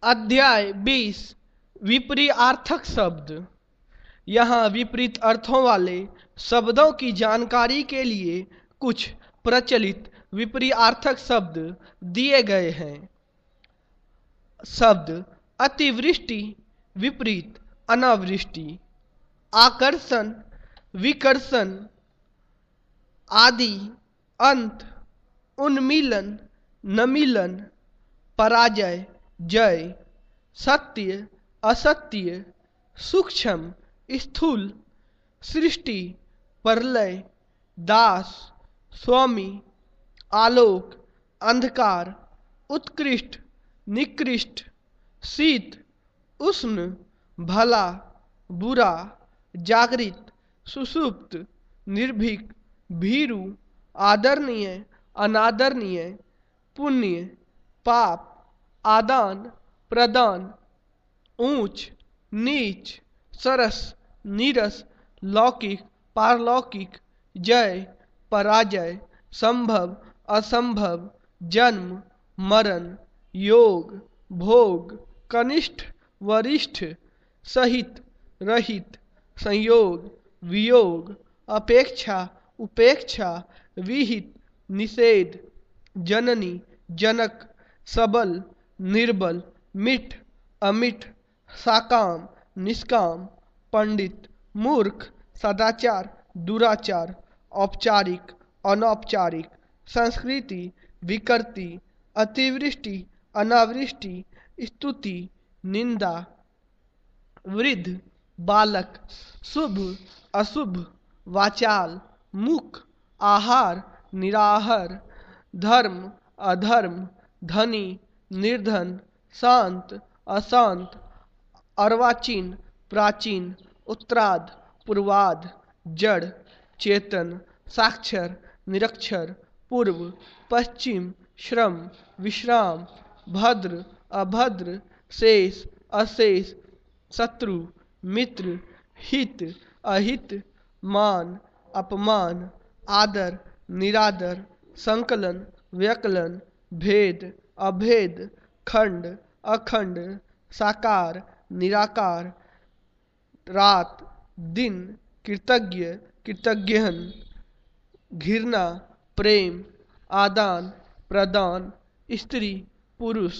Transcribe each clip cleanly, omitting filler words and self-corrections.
अध्याय 20 विपरीतार्थक शब्द। यहाँ विपरीत अर्थों वाले शब्दों की जानकारी के लिए कुछ प्रचलित विपरीतार्थक शब्द दिए गए हैं। शब्द अतिवृष्टि, विपरीत अनावृष्टि, आकर्षण, विकर्षण, आदि, अंत, उन्मीलन, नमीलन, पराजय, जय, सत्य, असत्य, सूक्ष्म, स्थूल, सृष्टि, प्रलय, दास, स्वामी, आलोक, अंधकार, उत्कृष्ट, निकृष्ट, शीत, उष्ण, भला, बुरा, जागृत, सुषुप्त, निर्भीक, भीरु, आदरणीय, अनादरणीय, पुण्य, पाप, आदान प्रदान, ऊंच नीच, सरस नीरस, लौकिक पारलौकिक, जय पराजय, संभव असंभव, जन्म मरण, योग भोग, कनिष्ठ वरिष्ठ, सहित रहित, संयोग वियोग, अपेक्षा उपेक्षा, विहित निषेध, जननी जनक, सबल निर्बल, मिठ अमिठ, साकाम निष्काम, पंडित मूर्ख, सदाचार दुराचार, औपचारिक अनौपचारिक, संस्कृति विकृति, अतिवृष्टि अनावृष्टि, स्तुति निंदा, वृद्ध बालक, शुभ अशुभ, वाचाल मुख, आहार निराहार, धर्म अधर्म, धनी निर्धन, शांत अशांत, अर्वाचीन प्राचीन, उत्तराद पूर्वाद, जड़ चेतन, साक्षर निरक्षर, पूर्व पश्चिम, श्रम विश्राम, भद्र अभद्र, शेष अशेष, शत्रु मित्र, हित अहित, मान अपमान, आदर निरादर, संकलन व्यकलन, भेद अभेद, खंड अखंड, साकार निराकार, रात दिन, कृतज्ञ कृतज्ञहन, घृणा प्रेम, आदान प्रदान, स्त्री पुरुष,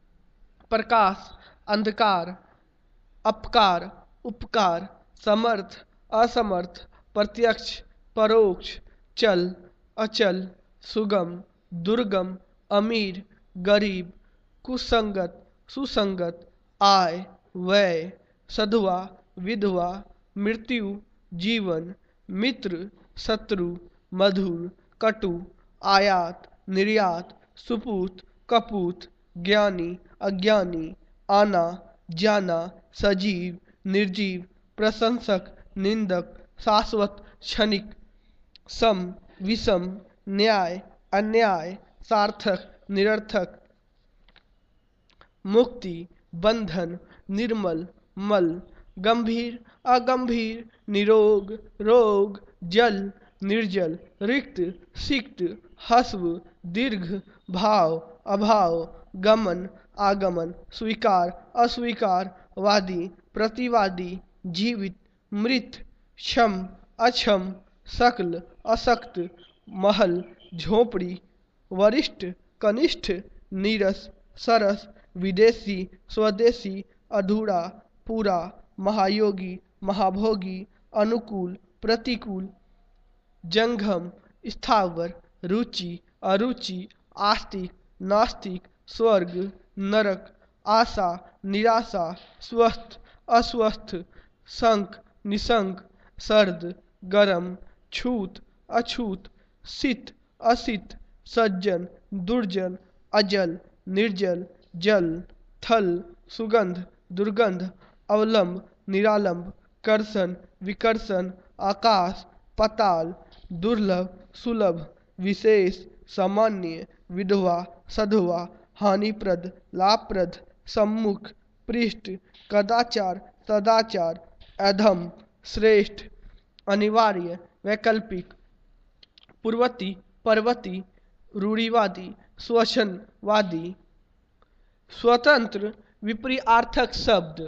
प्रकाश अंधकार, अपकार उपकार, समर्थ असमर्थ, प्रत्यक्ष परोक्ष, चल अचल, सुगम दुर्गम, अमीर गरीब, कुसंगत सुसंगत, आय व्यय, सधुआ विधवा, मृत्यु जीवन, मित्र शत्रु, मधुर कटु, आयात निर्यात, सुपूत कपूत, ज्ञानी अज्ञानी, आना जाना, सजीव निर्जीव, प्रशंसक निंदक, शाश्वत क्षणिक, सम विषम, न्याय अन्याय, सार्थक निरर्थक, मुक्ति बंधन, निर्मल मल, गंभीर अगंभीर, निरोग रोग, जल निर्जल, रिक्त सिक्त, हस्व दीर्घ, भाव अभाव, गमन आगमन, स्वीकार अस्वीकार, वादी प्रतिवादी, जीवित मृत, क्षम अक्षम, सकल असक्त, महल झोपड़ी, वरिष्ठ कनिष्ठ, नीरस सरस, विदेशी स्वदेशी, अधूरा पूरा, महायोगी महाभोगी, अनुकूल प्रतिकूल, जंघम स्थावर, रुचि अरुचि, आस्तिक नास्तिक, स्वर्ग नरक, आशा निराशा, स्वस्थ अस्वस्थ, संक निसंक, सर्द गरम, छूत अछूत, शीत असित, सज्जन दुर्जन, अजल निर्जल, जल थल, सुगंध दुर्गंध, अवलंब निरालंब, कर्षण विकर्षण, आकाश पाताल, दुर्लभ सुलभ, विशेष सामान्य, विधवा सधवा, हानिप्रद लाभप्रद, सम्मुख पृष्ठ, कदाचार सदाचार, अधम श्रेष्ठ, अनिवार्य वैकल्पिक, पूर्वती पर्वती, रूढ़िवादी, स्वच्छंदवादी, स्वतंत्र विपरीतार्थक शब्द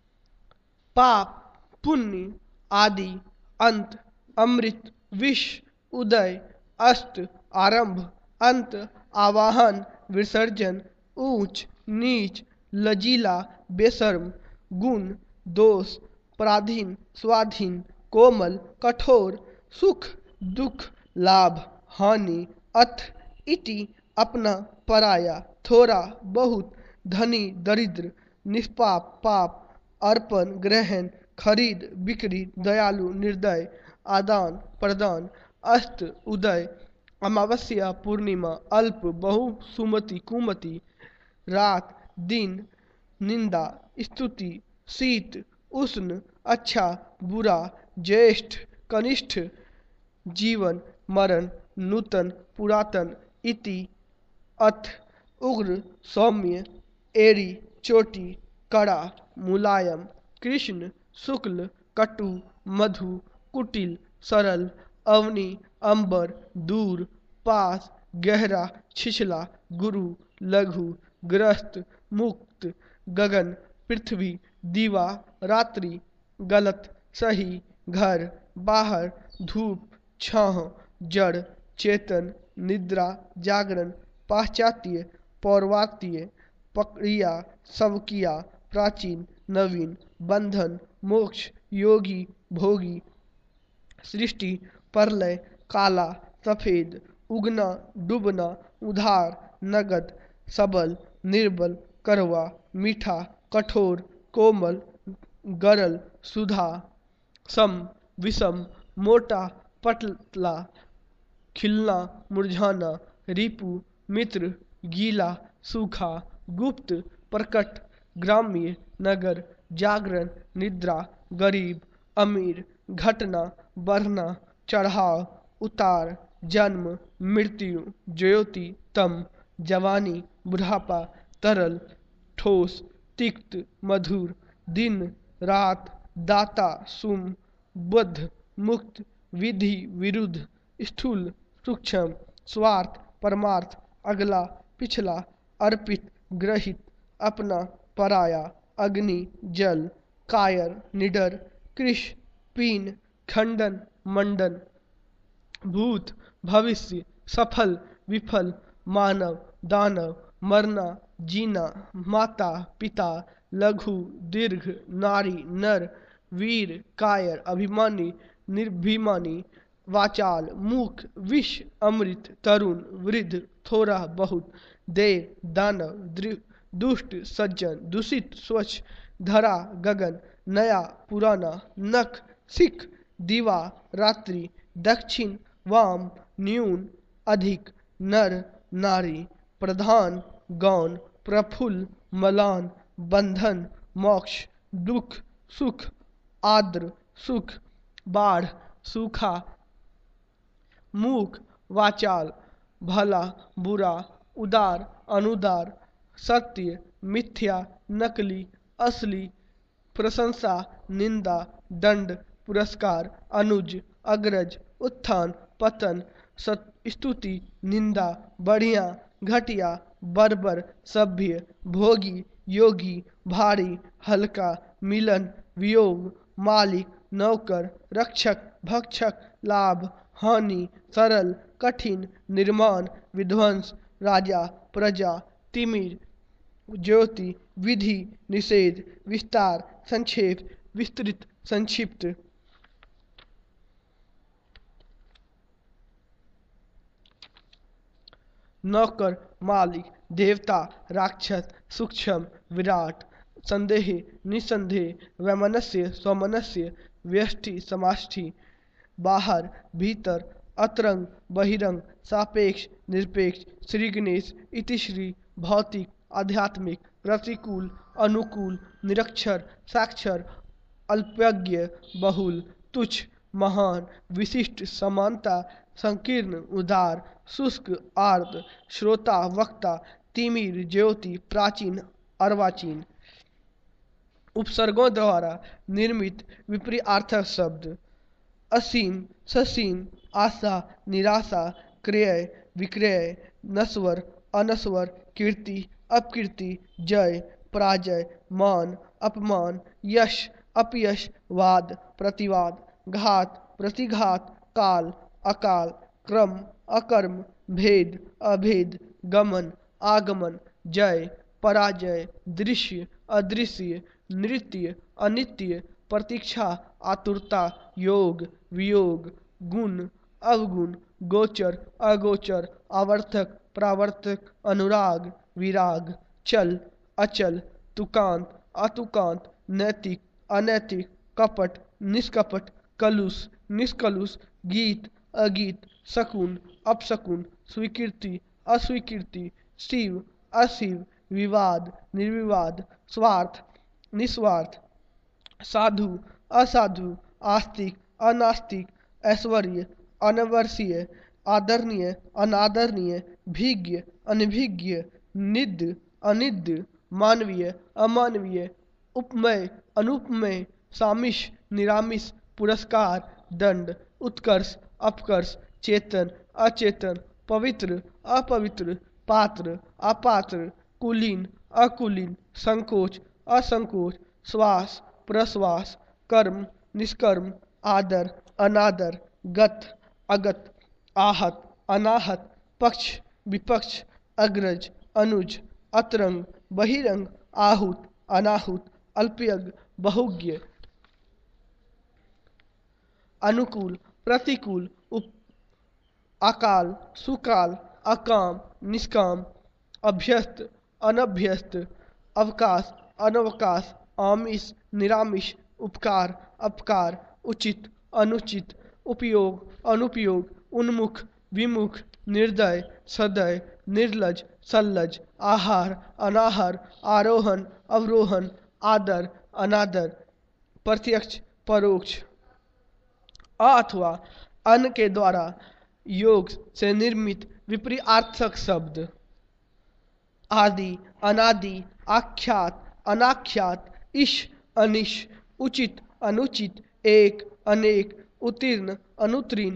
पाप, पुण्य, आदि, अंत, अमृत, विष, उदय, अस्त, आरंभ, अंत, आवाहन, विसर्जन, ऊंच, नीच, लजीला, बेशर्म, गुण, दोष, पराधीन, स्वाधीन, कोमल, कठोर, सुख, दुख, लाभ, हानि, अथ, इति, अपना, पराया, थोड़ा, बहुत, धनी, दरिद्र, निष्पाप, पाप, अर्पण, ग्रहण, खरीद, बिक्री, दयालु, निर्दय, आदान प्रदान, अस्त, उदय, अमावस्या, पूर्णिमा, अल्प, बहु, सुमति, कुमति, रात, दिन, निंदा, स्तुति, शीत, उष्ण, अच्छा, बुरा, ज्येष्ठ, कनिष्ठ, जीवन, मरण, नूतन, पुरातन, इति, अथ, उग्र, सौम्य, एरी, चोटी, कड़ा, मुलायम, कृष्ण, शुक्ल, कटु, मधु, कुटिल, सरल, अवनी, अंबर, दूर, पास, गहरा, छिछला, गुरु, लघु, ग्रस्त, मुक्त, गगन, पृथ्वी, दीवा, रात्रि, गलत, सही, घर, बाहर, धूप, छाह, जड़, चेतन, निद्रा, जागरण, पाश्चात्य, पौर्वात्य, प्रक्रिया, सबकिया, प्राचीन, नवीन, बंधन, मोक्ष, योगी, भोगी, सृष्टि, प्रलय, काला, सफेद, उगना, डूबना, उधार, नगद, सबल, निर्बल, करवा, मीठा, कठोर, कोमल, गरल, सुधा, सम, विषम, मोटा, पतला, खिलना, मुरझाना, रिपु, मित्र, गीला, सूखा, गुप्त, प्रकट, ग्राम्य, नगर, जागरण, निद्रा, गरीब, अमीर, घटना, बढ़ना, चढ़ाव, उतार, जन्म, मृत्यु, ज्योति, तम, जवानी, बुढ़ापा, तरल, ठोस, तिक्त, मधुर, दिन, रात, दाता, सुम, बुद्ध, मुक्त, विधि, विरुद्ध, स्थूल, सूक्ष्म, स्वार्थ, परमार्थ, अगला, पिछला, अर्पित, ग्रहित, अपना, पराया, अग्नि, जल, कायर, निडर, कृश, पीन, खंडन, मंडन, भूत, भविष्य, सफल, विफल, मानव, दानव, मरना, जीना, माता, पिता, लघु, दीर्घ, नारी, नर, वीर, कायर, अभिमानी, निर्भिमानी, वाचाल, मूक, विष, अमृत, तरुण, वृद्ध, थोड़ा, बहुत, देव, दानव, दुष्ट, सज्जन, दूषित, स्वच्छ, धरा, गगन, नया, पुराना, नख, सिख, दीवा, रात्रि, दक्षिण, वाम, न्यून, अधिक, नर, नारी, प्रधान, गौण, प्रफुल्ल, मलान, बंधन, मोक्ष, दुख, सुख, आर्द्र, सुख, बाढ़, सूखा, मूक, वाचाल, भला, बुरा, उदार, अनुदार, सत्य, मिथ्या, नकली, असली, प्रशंसा, निंदा, दंड, पुरस्कार, अनुज, अग्रज, उत्थान, पतन, स्तुति, निंदा, बढ़िया, घटिया, बर्बर, सभ्य, भोगी, योगी, भारी, हल्का, मिलन, वियोग, मालिक, नौकर, रक्षक, भक्षक, लाभ, हानि, सरल, कठिन, निर्माण, विध्वंस, राजा, प्रजा, तिमिर, ज्योति, विधि, निषेध, विस्तार, संक्षेप, विस्तृत, संक्षिप्त, नौकर, मालिक, देवता, राक्षस, सूक्ष्म, विराट, संदेह, निसंदेह, वैमनस्य, स्वमनस्य, व्यष्टि, समाष्टि, बाहर, भीतर, अतरंग, बहिरंग, सापेक्ष, निरपेक्ष, श्री गणेश, इतिश्री, भौतिक, आध्यात्मिक, प्रतिकूल, अनुकूल, निरक्षर, साक्षर, अल्पज्ञ, बहुल, तुच्छ, महान, विशिष्ट, समानता, संकीर्ण, उदार, शुष्क, आर्द्र, श्रोता, वक्ता, तिमिर, ज्योति, प्राचीन, अर्वाचीन। उपसर्गों द्वारा निर्मित विपरीतार्थक शब्द असीम, ससीम, आशा, निराशा, क्रय, विक्रय, नश्वर, अनश्वर, कीर्ति, अपकीर्ति, जय, पराजय, मान, अपमान, यश, अपयश, वाद, प्रतिवाद, घात, प्रतिघात, काल, अकाल, क्रम, अकर्म, भेद, अभेद, गमन, आगमन, जय, पराजय, दृश्य, अदृश्य, नृत्य, अनित्य, प्रतीक्षा, आतुरता, योग, वियोग, गुण, अवगुण, गोचर, अगोचर, आवर्तक, प्रावर्तक, अनुराग, विराग, चल, अचल, तुकांत, अतुकांत, नैतिक, अनैतिक, कपट, निष्कपट, कलुष, निष्कलुष, गीत, अगीत, शकुन, अपशकुन, स्वीकृति, अस्वीकृति, शिव, अशिव, विवाद, निर्विवाद, स्वार्थ, निस्वार्थ, साधु, असाधु, आस्तिक, अनास्तिक, ऐश्वर्य, अनवर्षीय, आदरणीय, अनादरणीय, भिज्ञ, अनभिज्ञ, निद्य, अनिद्य, मानवीय, अमानवीय, उपमेय, अनुपमेय, सामिश, निरामिष, पुरस्कार, दंड, उत्कर्ष, अपकर्ष, चेतन, अचेतन, पवित्र, अपवित्र, पात्र, अपात्र, कुलीन, अकुलीन, संकोच, असंकोच, श्वास, प्रश्वास, कर्म, निष्कर्म, आदर, अनादर, गत, अगत, आहत, अनाहत, पक्ष, विपक्ष, अग्रज, अनुज, अतरंग, बहिरंग, आहूत, अनाहूत, अल्पयज्ञ, बहुज्ञ, अनुकूल, प्रतिकूल, अकाल, सुकाल, अकाम, निष्काम, अभ्यस्त, अनभ्यस्त, अवकाश, अनवकाश, आमिष, निरामिष, उपकार, अपकार, उचित, अनुचित, उपयोग, अनुपयोग, उन्मुख, विमुख, निर्दय, सदय, निर्लज, सल्लज, आहार, अनाहार, आरोहण, अवरोहण, आदर, अनादर, प्रत्यक्ष, परोक्ष, अथवा अन के द्वारा योग से निर्मित विपरीतार्थक शब्द, आदि, अनादि, आख्यात, अनाख्यात, ईश, अनिश, उचित, अनुचित, एक, अनेक, उत्तीर्ण, अनुत्तीर्ण,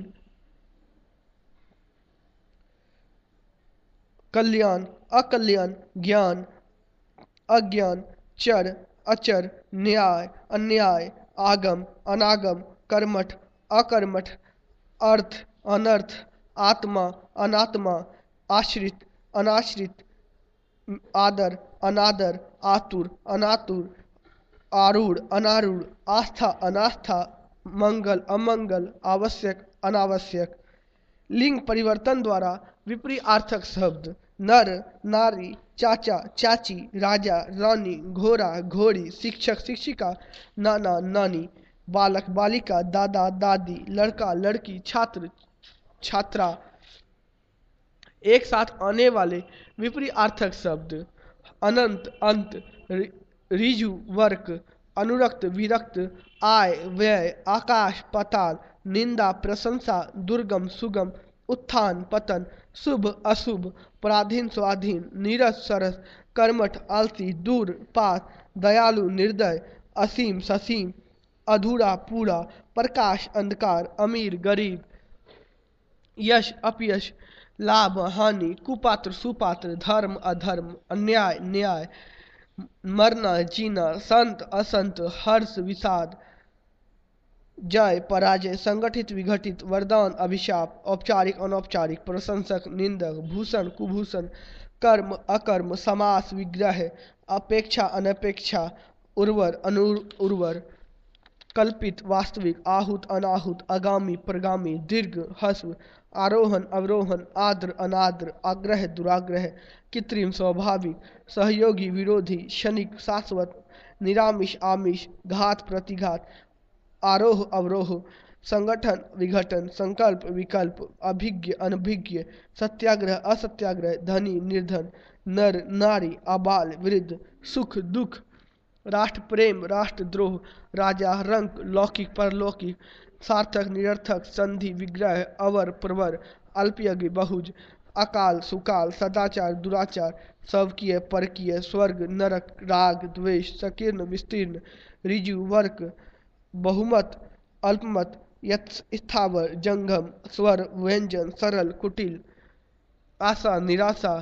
कल्याण, अकल्याण, ज्ञान, अज्ञान, चर, अचर, न्याय, अन्याय, आगम, अनागम, कर्मठ, अकर्मठ, अर्थ, अनर्थ, आत्मा, अनात्मा, आश्रित, अनाश्रित, आदर, अनादर, आतुर, अनातुर, आरूढ़, अनारूढ़, आस्था, अनास्था, मंगल, अमंगल, आवश्यक, अनावश्यक। लिंग परिवर्तन द्वारा विपरीतार्थक शब्द, नर, नारी, चाचा, चाची, राजा, रानी, घोड़ा, घोड़ी, शिक्षक, शिक्षिका, नाना, नानी, बालक, बालिका, दादा, दादी, लड़का, लड़की, छात्र, छात्रा। एक साथ आने वाले विपरीतार्थक शब्द, अनंत, अंत, ऋजु, वर्क, अनुरक्त, विरक्त, आय, व्यय, आकाश, पाताल, निंदा, प्रशंसा, दुर्गम, सुगम, उत्थान, पतन, शुभ, अशुभ, पराधीन, स्वाधीन, नीरस, सरस, कर्मठ, आलसी, दूर, पास, दयालु, निर्दय, असीम, ससीम, अधूरा, पूरा, प्रकाश, अंधकार, अमीर, गरीब, यश, अपयश, लाभ, हानि, कुपात्र, सुपात्र, धर्म, अधर्म, अन्याय, न्याय, मरना, जीना, संत, असंत, हर्ष, विषाद, जय, पराजय, संगठित, विघटित, वरदान, अभिशाप, औपचारिक, अनौपचारिक, प्रशंसक, निंदक, भूषण, कुभूषण, कर्म, अकर्म, समास, विग्रह, अपेक्षा, अनपेक्षा, उर्वर, अनुर्वर, कल्पित, वास्तविक, आहूत, अनाहूत, आगामी, प्रगामी, दीर्घ, ह्रस्व, आरोहण, अवरोहण, आद्र, अनाद्र, आग्रह, दुराग्रह, कृत्रिम, स्वाभाविक, सहयोगी, विरोधी, क्षणिक, शाश्वत, निरामिष, आमिष, घात, प्रतिघात, आरोह, अवरोह, संगठन, विघटन, संकल्प, विकल्प, अभिज्ञ, अनभिज्ञ, सत्याग्रह, असत्याग्रह, धनी, निर्धन, नर, नारी, आबाल, वृद्ध, सुख, दुख, राष्ट्र प्रेम, राष्ट्रद्रोह, राजा, रंक, लौकिक, परलौकिक, सार्थक, निरर्थक, संधि, विग्रह, अवर, प्रवर, अल्पयज्ञ, बहुज, अकाल, सुकाल, सदाचार, दुराचार, स्वकीय, परकीय, स्वर्ग, नरक, राग, द्वेष, संकीर्ण, विस्तीर्ण, ऋजु, वर्क, बहुमत, अल्पमत, स्थावर, जंगम, स्वर, व्यंजन, सरल, कुटिल, आशा, निराशा,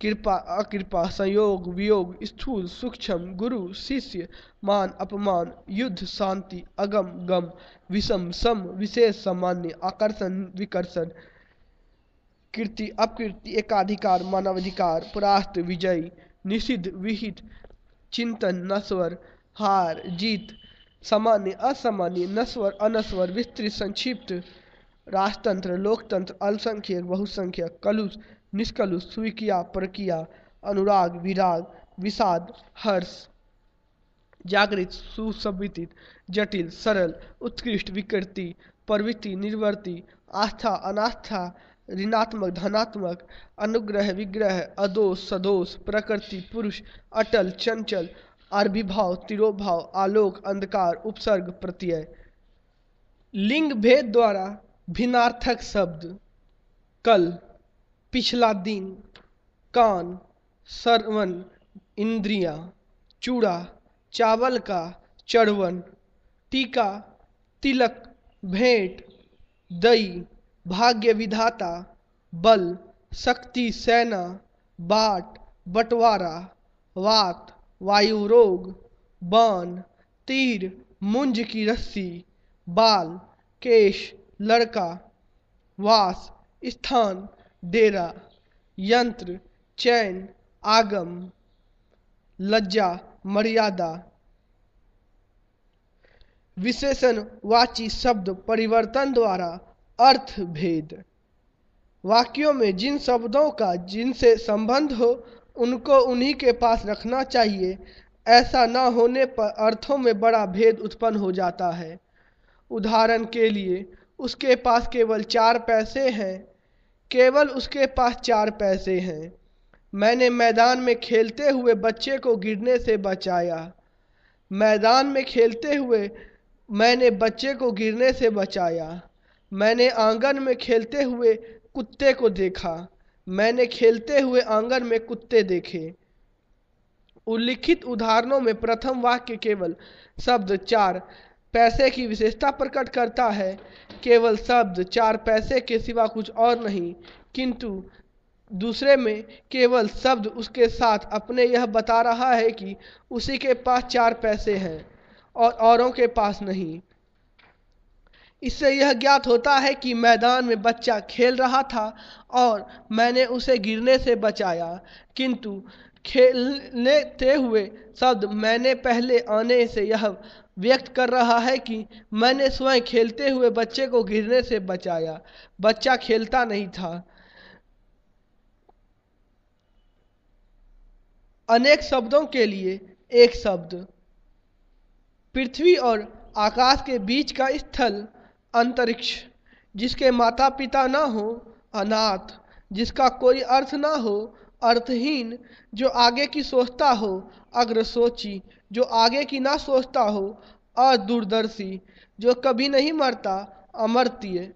कृपा अकृपा, संयोग वियोग, स्थूल सूक्ष्म, गुरु शिष्य, मान अपमान, युद्ध शांति, अगम गम, विषम सम, विशेष सामान्य, आकर्षण विकर्षण, कीर्ति अपकीर्ति, एकाधिकार मानवाधिकार, परास्त विजयी, निषिद्ध विहित, चिंतन नश्वर, हार जीत, सामान्य असामान्य, नश्वर अनश्वर, विस्तृत संक्षिप्त, राजतंत्र लोकतंत्र, अल्पसंख्यक बहुसंख्यक, कलुष निष्कलुष, स्वीकिया परकिया, अनुराग विराग, विषाद हर्ष, जागृत सुसंवित, जटिल सरल, उत्कृष्ट विकृति, प्रवृत्ति निर्वृत्ति, आस्था अनास्था, ऋणात्मक धनात्मक, अनुग्रह विग्रह, अदोष सदोष, प्रकृति पुरुष, अटल चंचल, अर्भिभाव तिरोभाव, आलोक अंधकार, उपसर्ग प्रत्यय। लिंग भेद द्वारा भिन्नार्थक शब्द: कल, पिछला दिन, कान, श्रवण इंद्रिया, चूड़ा, चावल का, चढ़वन, टीका, तिलक, भेंट, दई, भाग्य विधाता, बल, शक्ति सेना, बाट, बंटवारा, वात, वायु रोग, बाण, तीर, मुंज की रस्सी, बाल, केश, लड़का, वास, स्थान, डेरा, यंत्र, चैन, आगम, लज्जा, मर्यादा। विशेषणवाची शब्द परिवर्तन द्वारा अर्थ भेद: वाक्यों में जिन शब्दों का जिनसे संबंध हो उनको उन्हीं के पास रखना चाहिए। ऐसा न होने पर अर्थों में बड़ा भेद उत्पन्न हो जाता है। उदाहरण के लिए, उसके पास केवल 4 पैसे हैं। केवल उसके पास 4 पैसे हैं। मैंने मैदान में खेलते हुए बच्चे को गिरने से बचाया। मैदान में खेलते हुए मैंने बच्चे को गिरने से बचाया। मैंने आंगन में खेलते हुए कुत्ते को देखा। मैंने खेलते हुए आंगन में कुत्ते देखे। उल्लिखित उदाहरणों में प्रथम वाक्य केवल शब्द 4 पैसे की विशेषता प्रकट करता है। केवल शब्द 4 पैसे के सिवा कुछ और नहीं, किंतु दूसरे में केवल शब्द उसके साथ अपने यह बता रहा है कि उसी के पास 4 पैसे हैं और औरों के पास नहीं। इससे यह ज्ञात होता है कि मैदान में बच्चा खेल रहा था और मैंने उसे गिरने से बचाया, किंतु खेलते हुए शब्द मैंने पहले आने से यह व्यक्त कर रहा है कि मैंने स्वयं खेलते हुए बच्चे को गिरने से बचाया। बच्चा खेलता नहीं था। अनेक शब्दों के लिए एक शब्द: पृथ्वी और आकाश के बीच का स्थल अंतरिक्ष, जिसके माता पिता ना हो, अनाथ, जिसका कोई अर्थ ना हो, अर्थहीन, जो आगे की सोचता हो, अग्रसोची, जो आगे की ना सोचता हो, अदूरदर्शी, जो कभी नहीं मरता, अमर्त्य,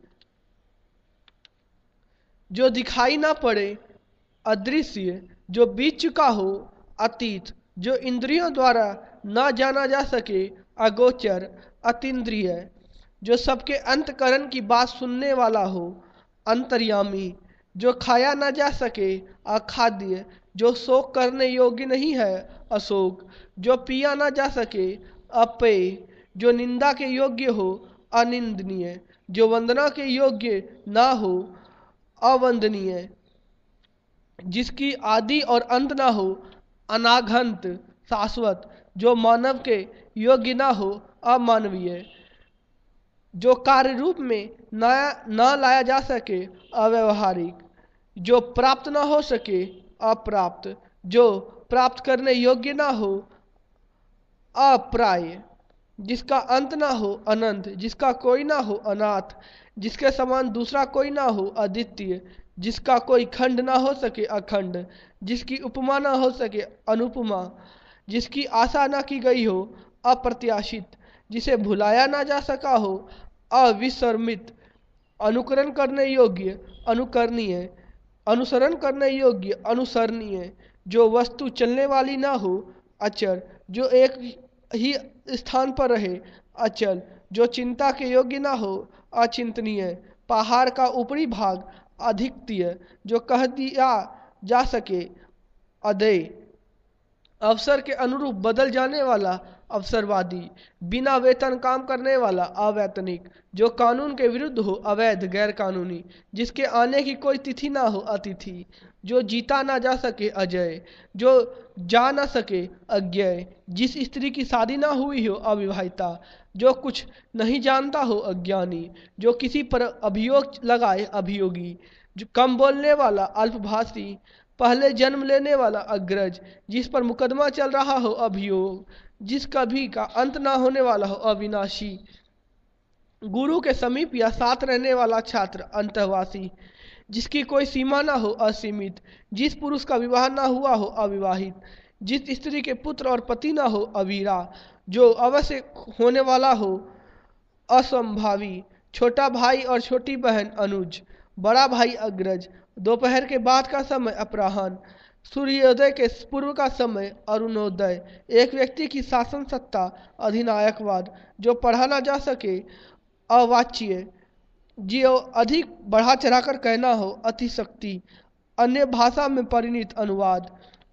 जो दिखाई ना पड़े, अदृश्य, जो बीत चुका हो, अतीत, जो इंद्रियों द्वारा ना जाना जा सके, अगोचर, अतीन्द्रिय, जो सबके अंतकरण की बात सुनने वाला हो, अंतर्यामी, जो खाया ना जा सके, अखाद्य, जो शोक करने योग्य नहीं है, अशोक, जो पिया ना जा सके, अपेय, जो निंदा के योग्य हो, अनिंदनीय, जो वंदना के योग्य ना हो, अवंदनीय, जिसकी आदि और अंत ना हो, अनाघंत, शाश्वत, जो मानव के योग्य ना हो, अमानवीय, जो कार्य रूप में न लाया जा सके, अव्यवहारिक, जो प्राप्त न हो सके, अप्राप्त, जो प्राप्त करने योग्य ना हो, अप्राय, जिसका अंत ना हो, अनंत, जिसका कोई ना हो, अनाथ, जिसके समान दूसरा कोई ना हो, अद्वितीय, जिसका कोई खंड ना हो सके, अखंड, जिसकी उपमा ना हो सके, अनुपमा, जिसकी आशा ना की गई हो, अप्रत्याशित, जिसे भुलाया ना जा सका हो, अविस्मृत, अनुकरण करने योग्य, अनुकरणीय, अनुसरण करने योग्य, अनुसरणीय, जो वस्तु चलने वाली ना हो, अचर, जो एक ही स्थान पर रहे, अचल, जो चिंता के योग्य ना हो, अचिंतनीय, पहाड़ का ऊपरी भाग, अधिकतीय, जो कह दिया जा सके, अदेय, अवसर के अनुरूप बदल जाने वाला अवसरवादी, बिना वेतन काम करने वाला अवैतनिक, जो कानून के विरुद्ध हो अवैध गैर कानूनी, जिसके आने की कोई तिथि ना हो अतिथि, जो जीता ना जा सके अजय, जो जा ना सके अज्ञेय, जिस स्त्री की शादी ना हुई हो अविवाहिता, जो कुछ नहीं जानता हो अज्ञानी, जो किसी पर अभियोग लगाए अभियोगी, जो कम बोलने वाला अल्पभाषी, पहले जन्म लेने वाला अग्रज, जिस पर मुकदमा चल रहा हो अभियोग, जिस कभी का अंत ना होने वाला हो अविनाशी, गुरु के समीप या साथ रहने वाला छात्र अंतःवासी, जिसकी कोई सीमा ना हो असीमित, जिस पुरुष का विवाह ना हुआ हो अविवाहित, जिस स्त्री के पुत्र और पति ना हो अवीरा, जो अवश्य होने वाला हो असंभावी, छोटा भाई और छोटी बहन अनुज, बड़ा भाई अग्रज, दोपहर के बाद का समय अपराह्न, सूर्योदय के पूर्व का समय अरुणोदय, एक व्यक्ति की शासन सत्ता अधिनायकवाद, जो पढ़ा ना जा सके अवाच्य, जो अधिक बढ़ा चढ़ाकर कहना हो अतिशक्ति, अन्य भाषा में परिणित अनुवाद,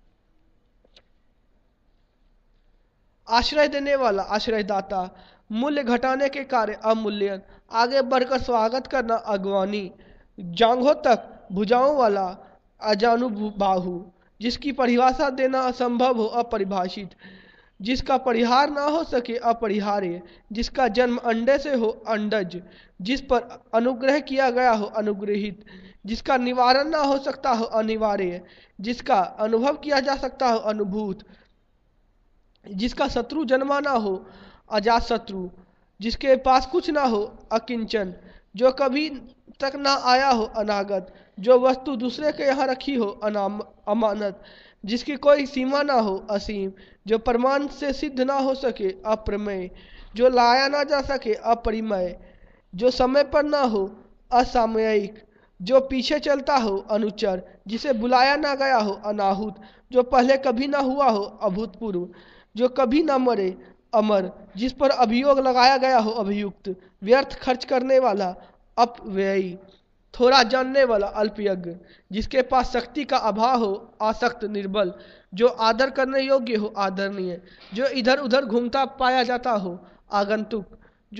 आश्रय देने वाला आश्रयदाता, मूल्य घटाने के कार्य अमूल्यन, आगे बढ़कर स्वागत करना अगवानी, जांघों तक भुजाओं वाला अजानुबाहु, जिसकी परिभाषा देना असंभव हो अपरिभाषित, जिसका परिहार ना हो सके अपरिहार्य, जिसका जन्म अंडे से हो अंडज, जिस पर अनुग्रह किया गया हो अनुग्रहित, जिसका निवारण ना हो सकता हो अनिवार्य, जिसका अनुभव किया जा सकता हो अनुभूत, जिसका शत्रु जन्मा ना हो अजात शत्रु, जिसके पास कुछ ना हो अकिंचन, जो कभी तक ना आया हो अनागत, जो वस्तु दूसरे के यहाँ रखी हो अमानत, जिसकी कोई सीमा ना हो असीम, जो प्रमाण से सिद्ध ना हो सके अप्रमेय, जो लाया ना जा सके अपरिमय, जो समय पर ना हो असामयिक, जो पीछे चलता हो अनुचर, जिसे बुलाया ना गया हो अनाहुत, जो पहले कभी ना हुआ हो अभूतपूर्व, जो कभी ना मरे अमर, जिस पर अभियोग लगाया गया हो अभियुक्त, व्यर्थ खर्च करने वाला अपव्ययी, थोड़ा जानने वाला अल्पयज्ञ, जिसके पास शक्ति का अभाव हो आसक्त निर्बल, जो आदर करने योग्य हो आदरणीय, जो इधर उधर घूमता पाया जाता हो आगंतुक,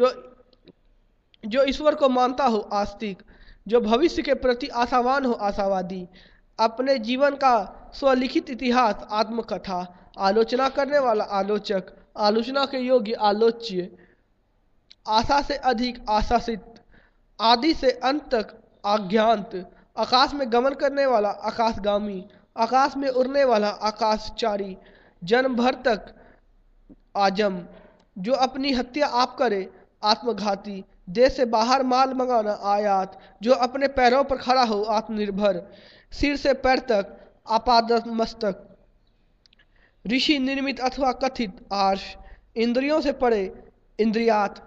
जो ईश्वर को मानता हो आस्तिक, जो भविष्य के प्रति आशावान हो आशावादी, अपने जीवन का स्वलिखित इतिहास आत्मकथा, आलोचना करने वाला आलोचक, आलोचना के योग्य आलोच्य, आशा से अधिक आशासित, आदि से अंत तक आज्ञांत, आकाश में गमन करने वाला आकाशगामी, आकाश में उड़ने वाला आकाशचारी, जन्म भर तक आजम, जो अपनी हत्या आप करे आत्मघाती, देश से बाहर माल मंगाना आयात, जो अपने पैरों पर खड़ा हो आत्मनिर्भर, सिर से पैर तक आपादमस्तक, ऋषि निर्मित अथवा कथित आर्ष, इंद्रियों से परे इंद्रियात,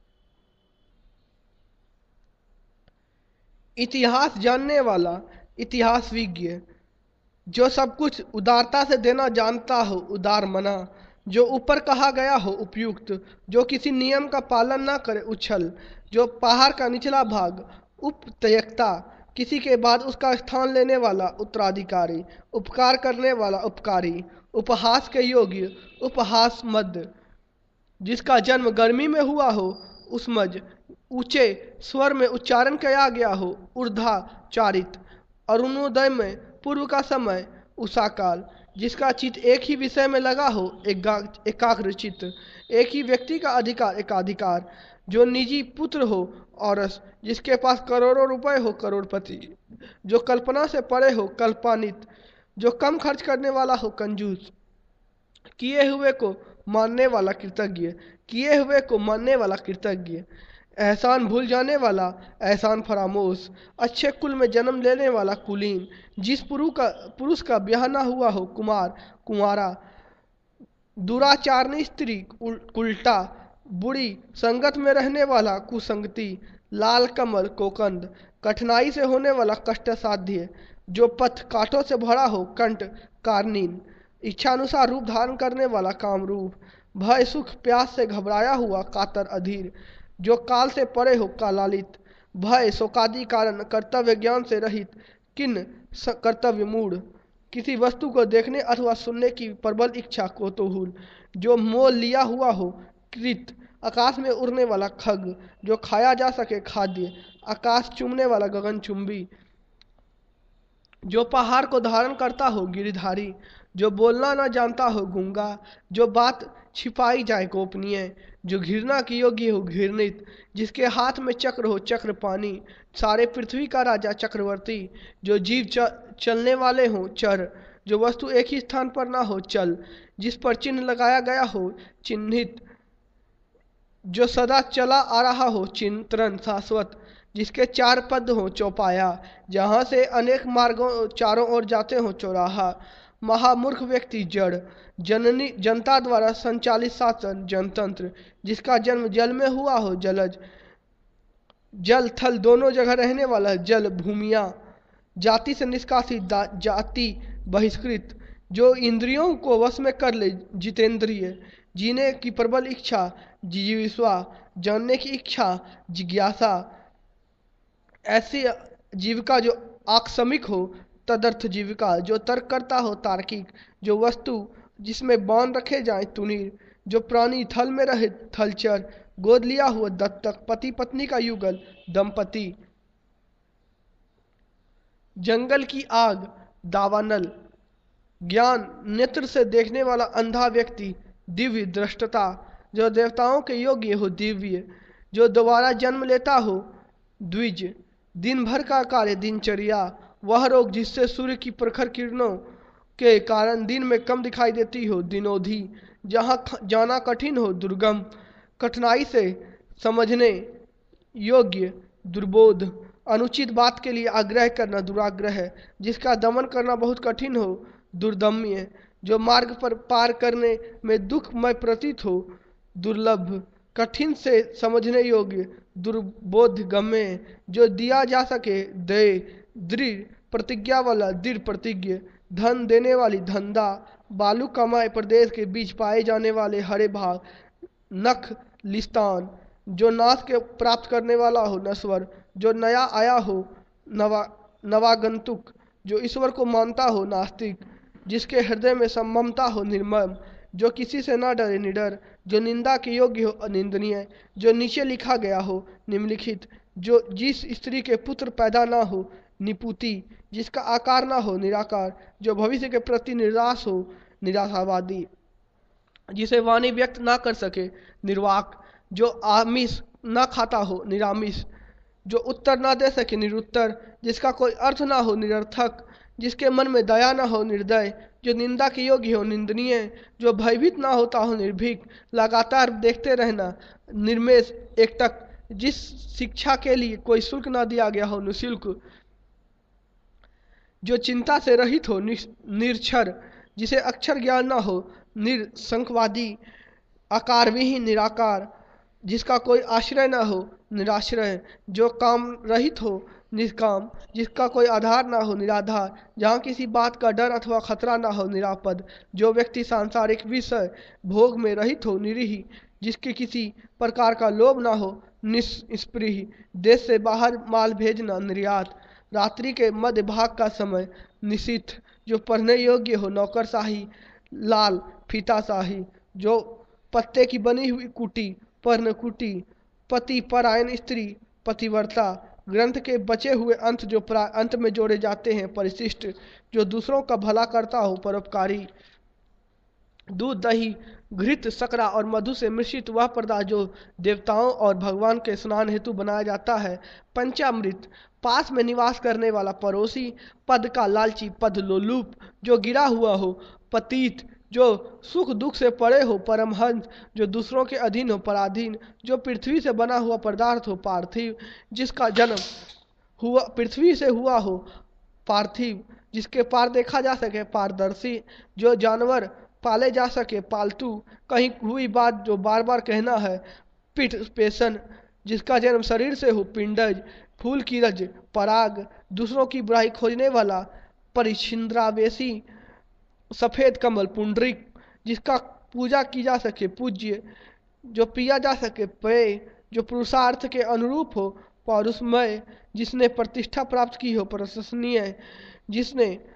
इतिहास जानने वाला इतिहास विज्ञ, जो सब कुछ उदारता से देना जानता हो उदार मना, जो ऊपर कहा गया हो उपयुक्त, जो किसी नियम का पालन ना करे उछल, जो पहाड़ का निचला भाग उपत्यक्ता, किसी के बाद उसका स्थान लेने वाला उत्तराधिकारी, उपकार करने वाला उपकारी, उपहास के योग्य उपहास मध्य, जिसका जन्म गर्मी में हुआ हो उसमज, ऊंचे स्वर में उच्चारण किया गया हो ऊर्ध्वाचारित, अरुणोदय में पूर्व का समय उषाकाल, जिसका चित्त एक ही विषय में लगा हो एकाग्रचित्त, एक ही व्यक्ति का अधिकार एकाधिकार, जो निजी पुत्र हो औरस, जिसके पास करोड़ों रुपए हो करोड़पति, जो कल्पना से परे हो कल्पान्वित, जो कम खर्च करने वाला हो कंजूस, किए हुए को मानने वाला कृतज्ञ, किए हुए को मानने वाला कृतज्ञ, एहसान भूल जाने वाला एहसान फरामोश, अच्छे कुल में जन्म लेने वाला कुलीन, जिस पुरुष का ब्याह ना हुआ हो कुमार कुंवारा, दुराचारणी स्त्री उल्टा, बुरी संगत में रहने वाला कुसंगति, लाल कमल कोकंद, कठिनाई से होने वाला कष्ट साध्य, जो पथ कांटों से भरा हो कंठ कार्निन, इच्छानुसार रूप धारण करने वाला कामरूप, भय सुख प्यास से घबराया हुआ कातर अधीर, जो काल से परे हो कालालित, भय शोकादि कारण कर्तव्य ज्ञान से रहित किन कर्तव्य मूढ़, किसी वस्तु को देखने अथवा सुनने की प्रबल इच्छा कौतूहल, जो मोल लिया हुआ हो कृत, आकाश में उड़ने वाला खग, जो खाया जा सके खाद्य, आकाश चूमने वाला गगनचुंबी, जो पहाड़ को धारण करता हो गिरधारी, जो बोलना न जानता हो गूंगा, जो बात छिपाई जाए गोपनीय, जो घृणा की योग्य हो घृणित, जिसके हाथ में चक्र हो चक्रपाणी, सारे पृथ्वी का राजा चक्रवर्ती, जो जीव चलने वाले हो चर, जो वस्तु एक ही स्थान पर ना हो चल, जिस पर चिन्ह लगाया गया हो चिन्हित, जो सदा चला आ रहा हो चिंतन शाश्वत, जिसके चार पद हो चौपाया, जहाँ से अनेक मार्गों चारों ओर जाते हो चौराहा, महामूर्ख व्यक्ति जड़, जननी जनता द्वारा संचालित शासन जनतंत्र, जिसका जन्म जल में हुआ हो जलज, जल थल दोनों जगह रहने वाला जल भूमिया, जाति से निष्कासित जाति बहिष्कृत, जो इंद्रियों को वश में कर ले जितेंद्रिय, जीने की प्रबल इच्छा जिजीविषा, जानने की इच्छा जिज्ञासा, ऐसी जीविका जो आकस्मिक हो तदर्थ जीविका, जो तर्क करता हो तार्किक, जो वस्तु जिसमें बाण रखे जाए तुनीर, जो प्राणी थल में रहे थलचर, गोद लिया हुआ दत्तक, पति पत्नी का युगल दंपति, जंगल की आग दावानल, ज्ञान नेत्र से देखने वाला अंधा व्यक्ति, दिव्य दृष्टता, जो देवताओं के योग्य हो दिव्य, जो दोबारा जन्म लेता हो द्विज, दिन भर का कार्य दिनचर्या, वह रोग जिससे सूर्य की प्रखर किरणों के कारण दिन में कम दिखाई देती हो दिनोधी, जहाँ जाना कठिन हो दुर्गम, कठिनाई से समझने योग्य दुर्बोध, अनुचित बात के लिए आग्रह करना दुराग्रह, जिसका दमन करना बहुत कठिन हो दुर्दम्य, जो मार्ग पर पार करने में दुखमय प्रतीत हो दुर्लभ, कठिन से समझने योग्य दुर्बोध गम्य, जो दिया जा सके दे, दृढ़ प्रतिज्ञा वाला दृढ़ प्रतिज्ञ, धन देने वाली धंधा, बालू कमाए प्रदेश के बीच पाए जाने वाले हरे भाग, नख लिस्तान, जो नाश के प्राप्त करने वाला हो नश्वर, जो नया आया हो नवागंतुक, जो ईश्वर को मानता हो नास्तिक, जिसके हृदय में ममता हो निर्मम, जो किसी से न डरे निडर, जो निंदा के योग्य हो अनिंदनीय, जो नीचे लिखा गया हो निम्नलिखित, जो जिस स्त्री के पुत्र पैदा ना हो निपुति, जिसका आकार ना हो निराकार, जो भविष्य के प्रति निराश हो निराशावादी, जिसे वाणी व्यक्त ना कर सके निर्वाक, जो आमिष ना खाता हो निरामिष, जो उत्तर ना दे सके निरुत्तर, जिसका कोई अर्थ ना हो निरर्थक, जिसके मन में दया ना हो निर्दय, जो निंदा के योग्य हो निंदनीय, जो भयभीत ना होता हो निर्भीक, लगातार देखते रहना निर्मेश एकटक, जिस शिक्षा के लिए कोई शुल्क ना दिया गया हो निःशुल्क, जो चिंता से रहित हो निरक्षर, जिसे अक्षर ज्ञान ना हो निरसंकवादी, आकार विहीन निराकार, जिसका कोई आश्रय न हो निराश्रय, जो काम रहित हो निष्काम, जिसका कोई आधार ना हो निराधार, जहाँ किसी बात का डर अथवा खतरा ना हो निरापद, जो व्यक्ति सांसारिक विषय भोग में रहित हो निरीह, जिसके किसी प्रकार का लोभ ना हो निष्स्पृह, देश से बाहर माल भेजना निर्यात, रात्रि के मध्य भाग का समय निशिथ, जो पढ़ने योग्य हो नौकरशाही लाल फीताशाही, जो पत्ते की बनी हुई कुटी पर्णकुटी, पति परायण स्त्री पतिव्रता, ग्रंथ के बचे हुए अंत जो अंत में जोड़े जाते हैं परिशिष्ट, जो दूसरों का भला करता हो परोपकारी, दूध दही घृत सकरा और मधु से मिश्रित वह पदार्थ जो देवताओं और भगवान के स्नान हेतु बनाया जाता है, पंचामृत, पास में निवास करने वाला पड़ोसी, पद का लालची पद लोलुप, जो गिरा हुआ हो पतित, जो सुख दुख से परे हो परमहंस, जो दूसरों के अधीन हो पराधीन, जो पृथ्वी से बना हुआ पदार्थ हो पार्थिव, जिसका जन्म हुआ पृथ्वी से हुआ हो पार्थिव, जिसके पार देखा जा सके पारदर्शी, जो जानवर पाले जा सके पालतू, कहीं हुई बात जो बार बार कहना है पिठ पेशन, जिसका जन्म शरीर से हो पिंडज, फूल की रज पराग, दूसरों की बुराई खोजने वाला परिछिंद्रावेशी, सफ़ेद कमल पुंडरिक, जिसका पूजा की जा सके पूज्य, जो पिया जा सके पेय, जो पुरुषार्थ के अनुरूप हो पौरुषमय, जिसने प्रतिष्ठा प्राप्त की हो प्रशंसनीय, जिसने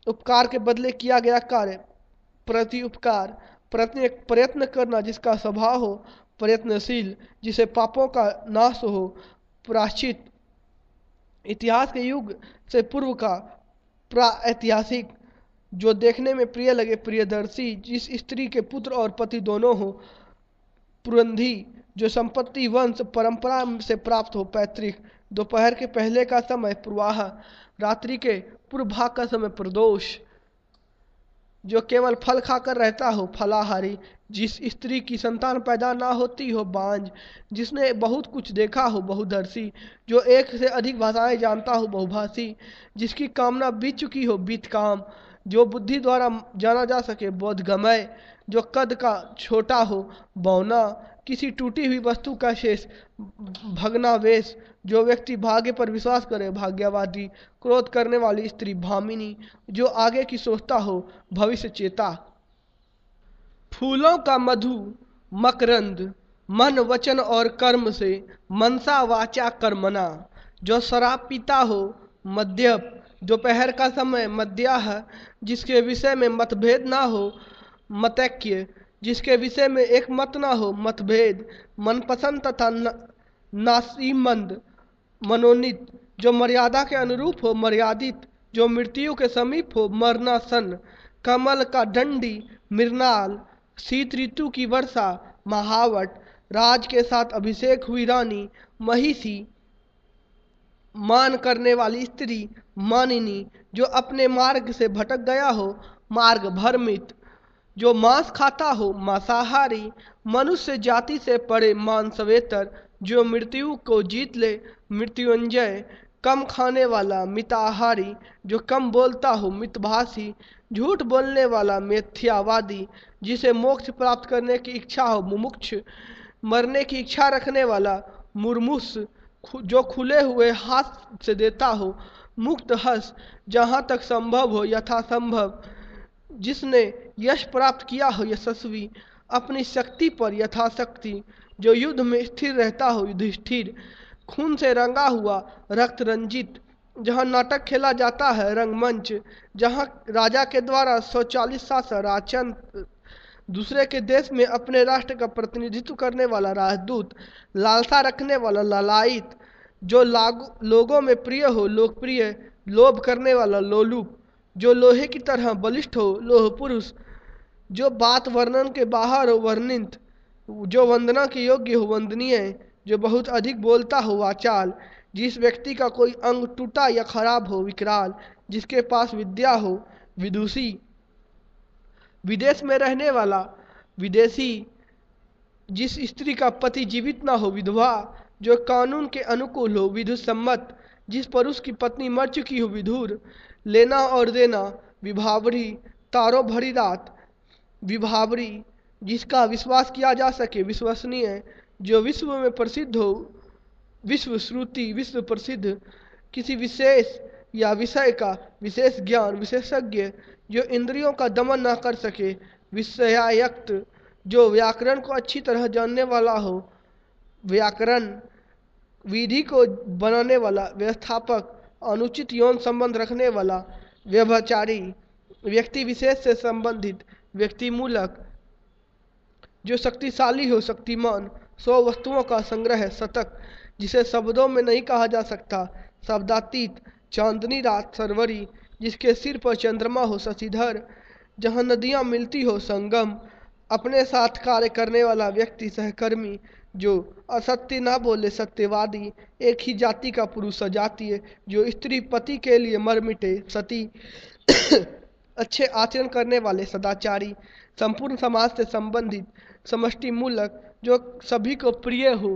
उपकार के बदले किया गया कार्य, प्रति उपकार, प्रयत्न करना जिसका स्वभाव हो, प्रयत्नशील जिसे पापों का नाश हो, प्रायश्चित इतिहास के युग से पूर्व का, प्राऐतिहासिक जो देखने में प्रिय लगे, प्रियदर्शी जिस स्त्री के पुत्र और पति दोनों हो, पुरंधी जो संपत्ति वंश परंपरा से प्राप्त हो, पैतृक दोपहर के पहले का समय, प्रवाह रात्रि के पूर्व भाग का समय, प्रदोष जो केवल फल खाकर रहता हो, फलाहारी जिस स्त्री की संतान पैदा ना होती हो, बांझ जिसने बहुत कुछ देखा हो, बहुदर्शी जो एक से अधिक भाषाएं जानता हो, बहुभाषी जिसकी कामना बीत चुकी हो, बीतकाम जो बुद्धि द्वारा जाना जा सके, बोधगमय जो कद का छोटा हो, बौना किसी टूटी हुई वस्तु का शेष, भग्नावेश जो व्यक्ति भाग्य पर विश्वास करे, भाग्यवादी क्रोध करने वाली स्त्री, भामिनी जो आगे की सोचता हो, भविष्य चेता। फूलों का मधु मकरंद मन वचन और कर्म से, मनसा वाचा कर्मणा जो शराब पीता हो, मद्यप दोपहर का समय, मद्याह जिसके विषय में मतभेद ना हो, मतैक्य जिसके विषय में एक मत ना हो, मतभेद मनपसंद तथा नासीमंद, मनोनीत जो मर्यादा के अनुरूप हो, मर्यादित जो मृत्यु के समीप हो, मरणासन कमल का डंडी, मृणाल शीत ऋतु की वर्षा, महावट राज के साथ अभिषेक हुई रानी, महिषी मान करने वाली स्त्री, मानिनी जो अपने मार्ग से भटक गया हो, मार्ग भ्रमित जो मांस खाता हो, मांसाहारी मनुष्य जाति से परे, मांसवेतर जो मृत्यु को जीत ले, मृत्युंजय कम खाने वाला, मिताहारी जो कम बोलता हो, मितभाषी झूठ बोलने वाला, मिथ्यावादी जिसे मोक्ष प्राप्त करने की इच्छा हो, मुमुक्ष मरने की इच्छा रखने वाला, मुर्मुस जो खुले हुए हाथ से देता हो, मुक्त हस जहाँ तक संभव हो, यथासंभव जिसने यश प्राप्त किया हो, यशस्वी अपनी शक्ति पर यथाशक्ति जो युद्ध में स्थिर रहता हो, युधिष्ठिर खून से रंगा हुआ, रक्त रंजित जहाँ नाटक खेला जाता है, रंगमंच जहाँ राजा के द्वारा 140 शासन, राजन दूसरे के देश में अपने राष्ट्र का प्रतिनिधित्व करने वाला, राजदूत लालसा रखने वाला, लालायित जो लोगों में प्रिय हो, लोकप्रिय लोभ करने वाला, लोलुप जो लोहे की तरह बलिष्ठ हो, लोह पुरुष जो बात वर्णन के बाहर हो, वर्णित जो वंदना के योग्य हो, वंदनीय जो बहुत अधिक बोलता हो, वाचाल जिस व्यक्ति का कोई अंग टूटा या खराब हो, विकराल जिसके पास विद्या हो, विदुषी विदेश में रहने वाला, विदेशी जिस स्त्री का पति जीवित ना हो, विधवा जो कानून के अनुकूल हो, विधु सम्मत जिस पुरुष की पत्नी मर चुकी हो, विधुर लेना और देना, विभावरी तारों भरी रात, विभावरी जिसका विश्वास किया जा सके, विश्वसनीय जो विश्व में प्रसिद्ध हो, विश्व श्रुति विश्व प्रसिद्ध किसी विशेष या विषय का विशेष ज्ञान, विशेषज्ञ जो इंद्रियों का दमन न कर सके, विषयायुक्त जो व्याकरण को अच्छी तरह जानने वाला हो, व्याकरण विधि को बनाने वाला, व्यवस्थापक अनुचित यौन संबंध रखने वाला, व्यभिचारी व्यक्ति विशेष से संबंधित, व्यक्ति मूलक जो शक्तिशाली हो, शक्तिमान 100 वस्तुओं का संग्रह, शतक जिसे शब्दों में नहीं कहा जा सकता, शब्दातीत चांदनी रात, सरवरी जिसके सिर पर चंद्रमा हो, शशिधर जहाँ नदियाँ मिलती हो, संगम अपने साथ कार्य करने वाला व्यक्ति, सहकर्मी जो असत्य ना बोले, सत्यवादी एक ही जाति का पुरुष, सजातीय जो स्त्री पति के लिए मर मिटे, सती अच्छे आचरण करने वाले, सदाचारी संपूर्ण समाज से संबंधित, समष्टि मूलक जो सभी को प्रिय हो,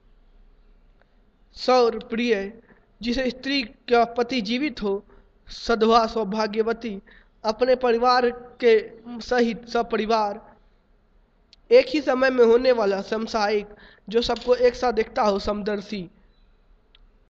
सौर प्रिय जिसे स्त्री का पति जीवित हो, सधवा सौभाग्यवती अपने परिवार के सहित सपरिवार एक ही समय में होने वाला, समसायिक जो सबको एक साथ देखता हो, समदर्शी